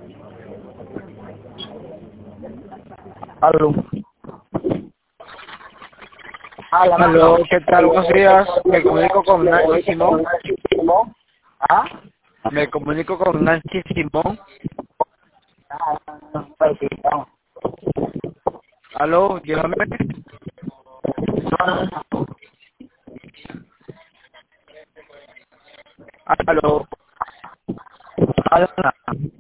Aló. Aló, ¿qué tal? Buenos días. Me comunico con Nancy Simón. ¿Ah? Me comunico con Nancy Simón. Pues sí, no. Aló, dígame. Aló. Aló.